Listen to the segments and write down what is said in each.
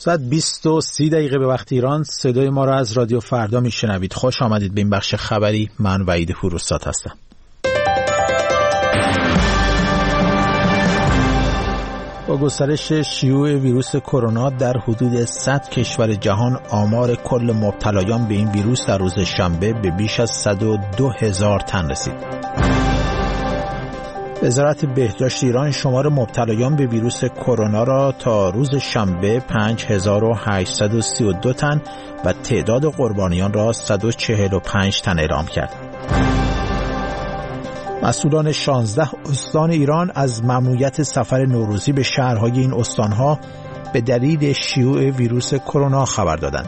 ساعت 20:30 به وقت ایران صدای ما را از رادیو فردا میشنوید. خوش آمدید به این بخش خبری. من وحید فروستاد هستم. با گسترش شیوع ویروس کرونا در حدود 100 کشور جهان آمار کل مبتلایان به این ویروس در روز شنبه به بیش از 102,000 تن رسید. وزارت بهداشت ایران شمار مبتلایان به ویروس کرونا را تا روز شنبه 5832 تن و تعداد قربانیان را 145 تن اعلام کرد. مسئولان 16 استان ایران از ممنوعیت سفر نوروزی به شهرهای این استانها به دلیل شیوع ویروس کرونا خبر دادند.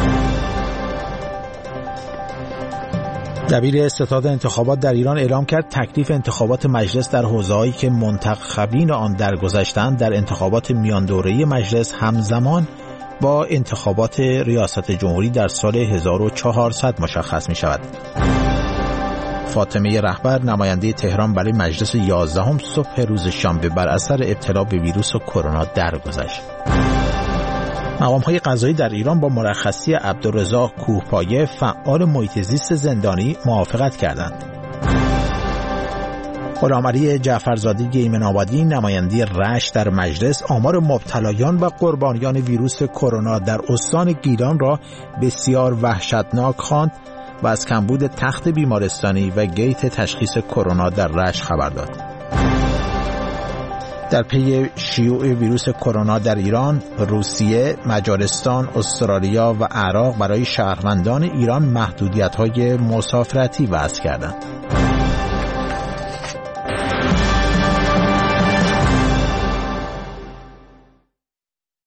دبیر ستاد انتخابات در ایران اعلام کرد تکلیف انتخابات مجلس در حوزه‌هایی که منتخبین آن درگذشتند در انتخابات میان دوره‌ای مجلس همزمان با انتخابات ریاست جمهوری در سال 1400 مشخص می شود. فاطمه رهبر نماینده تهران برای مجلس 11 صبح روز شنبه بر اثر ابتلا به ویروس کرونا درگذشت. مقام‌های قضایی در ایران با مرخصی عبدالرزاق کوهپایه فعال محیط زیست زندانی موافقت کردند. غلامعلی جعفرزاده ایمن‌آبادی نماینده رشت در مجلس آمار مبتلایان و قربانیان ویروس کرونا در استان گیلان را بسیار وحشتناک خواند و از کمبود تخت بیمارستانی و گیت تشخیص کرونا در رشت خبر داد. در پی شیوع ویروس کرونا در ایران، روسیه، مجارستان، استرالیا و عراق برای شهروندان ایران محدودیت‌های مسافرتی وضع کردند.